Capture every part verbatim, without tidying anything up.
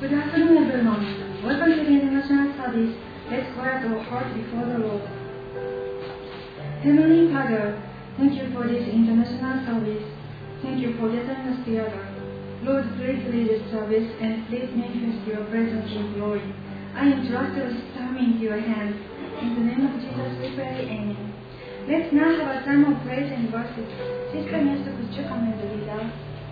Good afternoon, everyone. Welcome to the International Service. Let's quiet our heart before the Lord. Heavenly Father, thank you for this international service. Thank you for gathering us together. Lord, please lead this service and please manifest your presence in glory. I entrust this time into your hands. In the name of Jesus we pray, Amen. Let's now have a time of praise and worship. Sister Mister, could you come and lead us?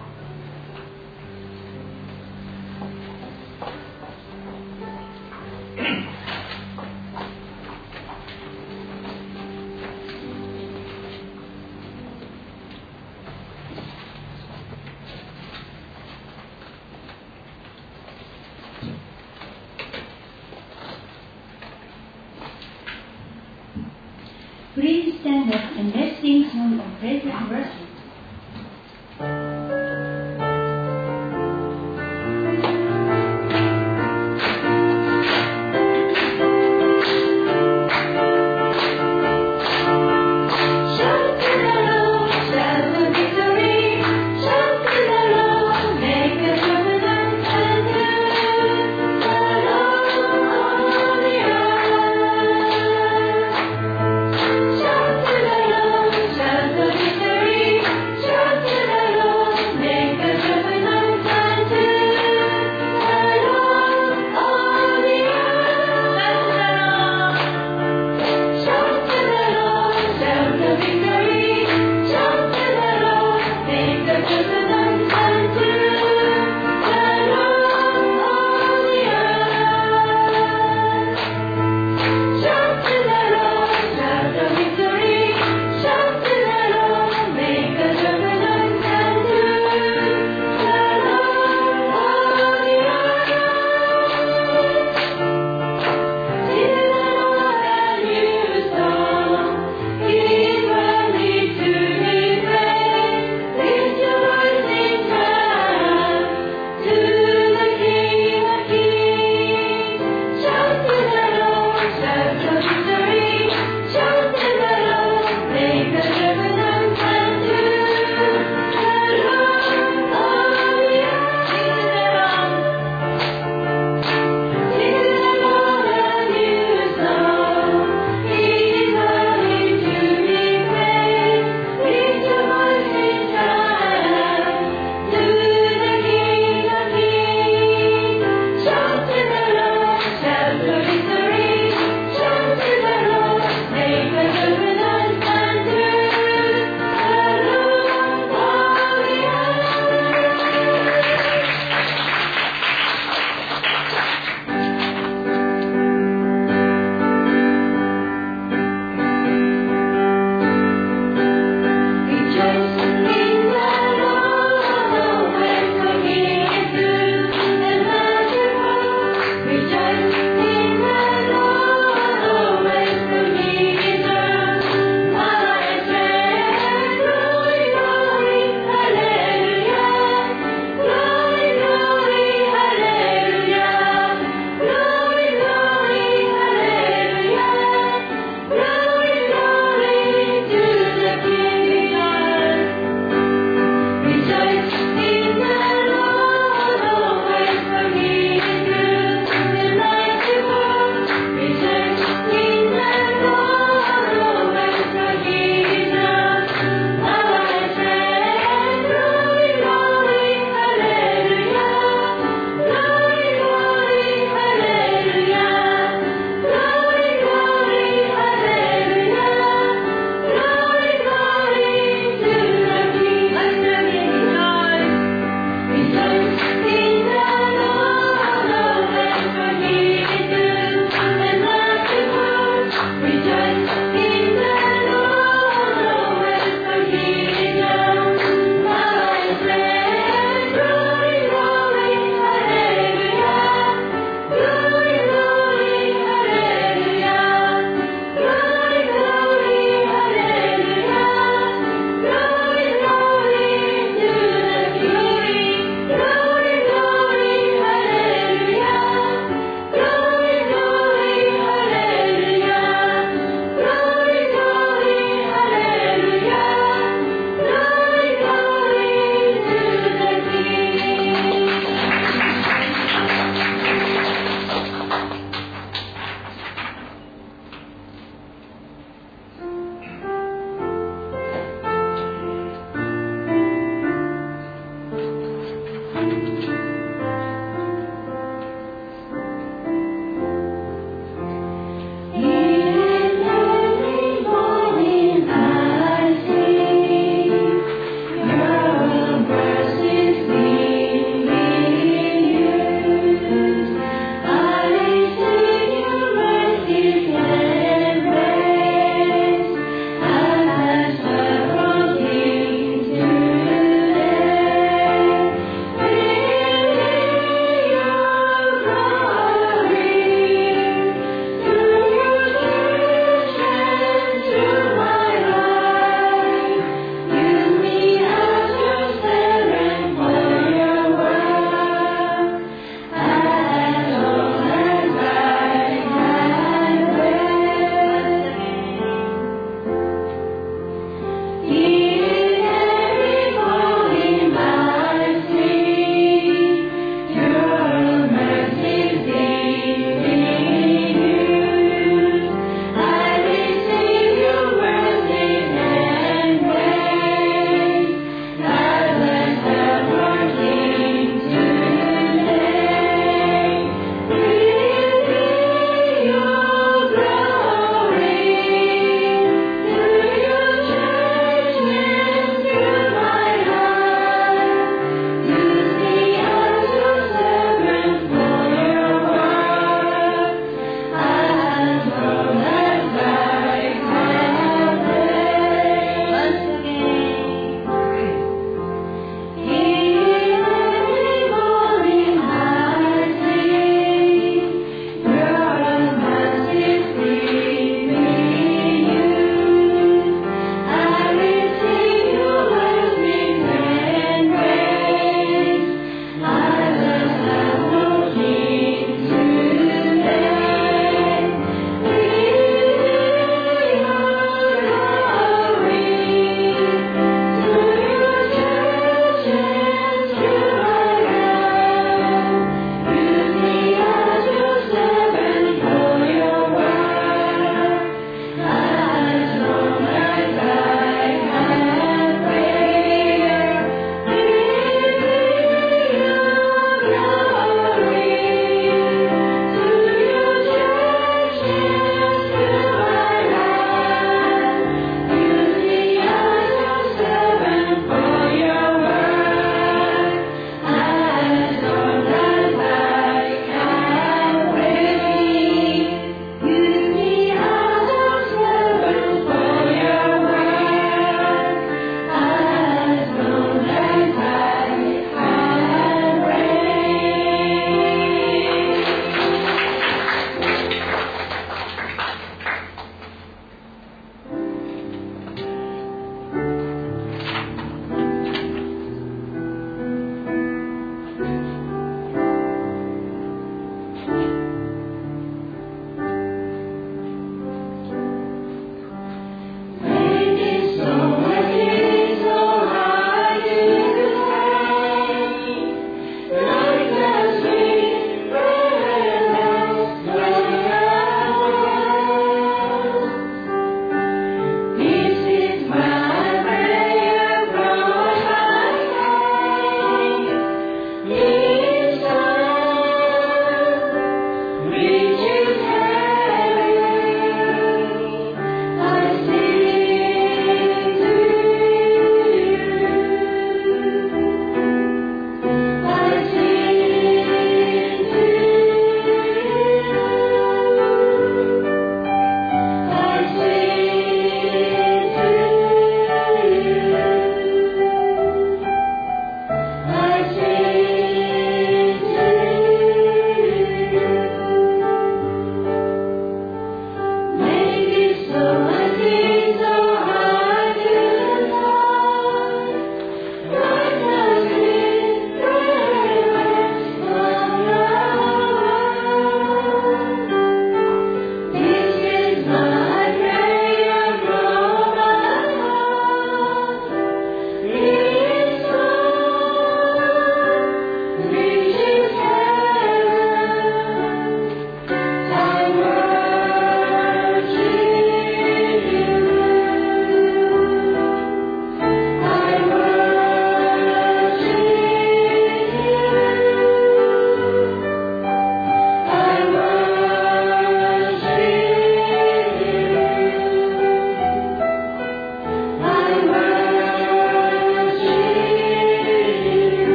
Please stand up and let's sing song of praise and worship. Shout to the Lord, shout the victory.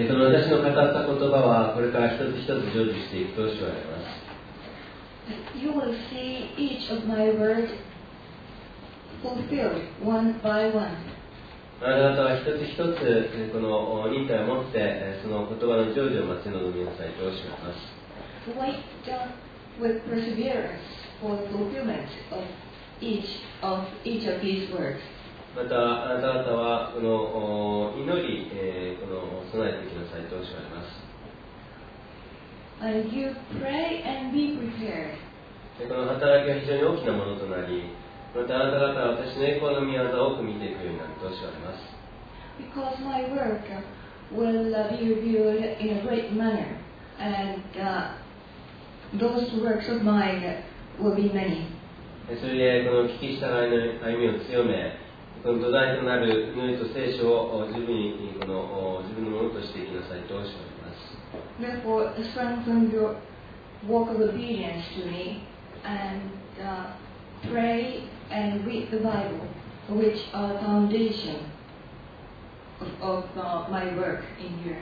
この私の語った言葉はこれから一つ一つ成就していくと主は言われます。 You will see each of my words fulfilled one by one. あなたは一つ一つこの忍耐を持ってその言葉の成就を待ち望みなさいと主は言います。 Wait with perseverance for the fulfillment of each of each of these words. またあなた方はこの祈り、えー、この備えていきなさいとおっしゃいます。 And you pray and be prepared. この働きは非常に大きなものとなり、またあなた方は私の栄光の御業を多く見ていくようになるとおっしゃいます。 Because my work will be revealed in a great manner, and uh, those works of mine will be many. それでこの聞き従いの歩みを強め、この土台となる祈りと聖書を十分にこの自分のものとしていきなさいとおっしゃいます。 Therefore, strengthen your walk of obedience to me, and uh, pray and read the Bible, which are the foundation of, of uh, my work in here.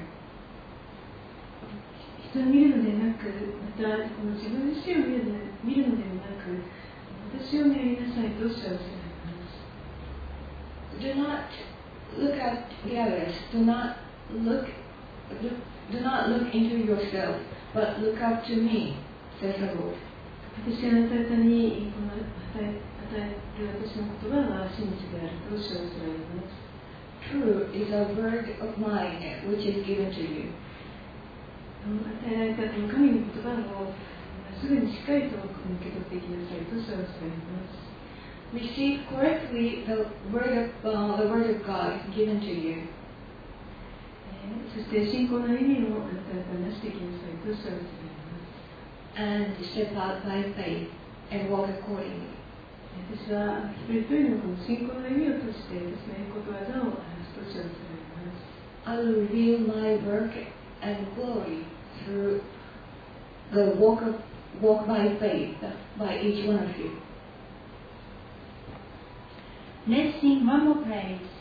人を見るのでなく、またこの自分自身を見るの見るのでもなく、私を見りなさいとおっしゃいます。 Do not look at the others. Do not look, look. Do not look into yourself, but look up to me, says the Lord. 私があなた方にこの与え与える私の言葉は真実であるとおっしゃいます。 True is a word of mine which is given to you. 与えられたこの神の言葉をすぐにしっかりと受け取っていきなさいとおっしゃいます。 Receive correctly the word of uh, the word of God given to you. そして信仰の意味をあなた方になしていきなさいとおっしゃいます。 And step out by faith and walk accordingly. 私は一人一人のこの信仰の意味を通して私の言葉技を話すとおっしゃいます。 I will reveal my work and glory through the walk of walk by faith by each one of you. Let's sing one more praise.